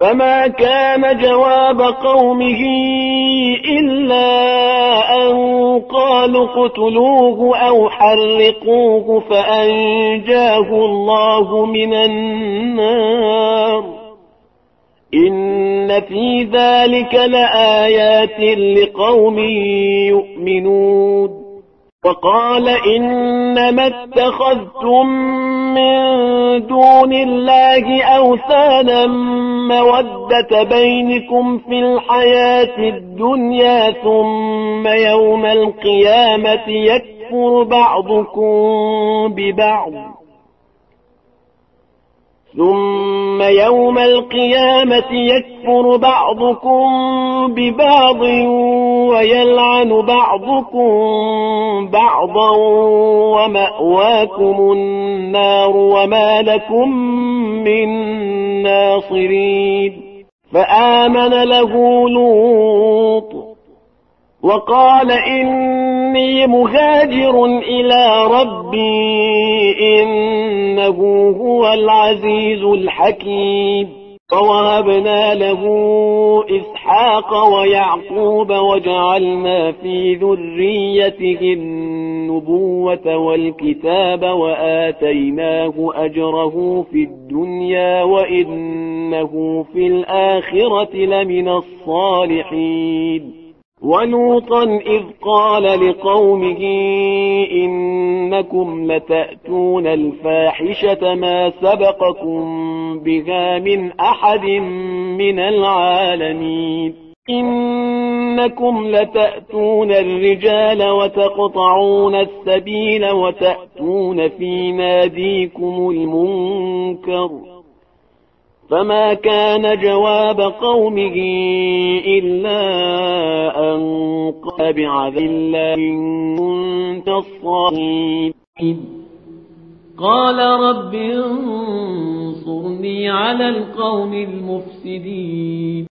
فما كان جواب قومه إلا أن قالوا اقتلوه أو حرقوه فأنجاه الله من النار إن في ذلك لآيات لقوم يؤمنون. وقال إنما اتخذتم من دون الله أوثانا مودة بينكم في الحياة الدنيا ثم يوم القيامة يكفر بعضكم ببعض ويلعن بعضكم بعضا ومأواكم النار وما لكم من ناصرين. فآمن له لوط وقال إني مهاجر إلى ربي إنه هو العزيز الحكيم. ووهبنا له إسحاق ويعقوب وجعلنا في ذريته النبوة والكتاب وآتيناه أجره في الدنيا وإنه في الآخرة لمن الصالحين. ولوطا إذ قال لقومه إنكم لتأتون الفاحشة ما سبقكم بها من أحد من العالمين. إنكم لتأتون الرجال وتقطعون السبيل وتأتون في ناديكم المنكر. فما كان جواب قومه إلا أن قال بعذاب الله إن كنت الصادقين. قال رب انصرني على القوم المفسدين.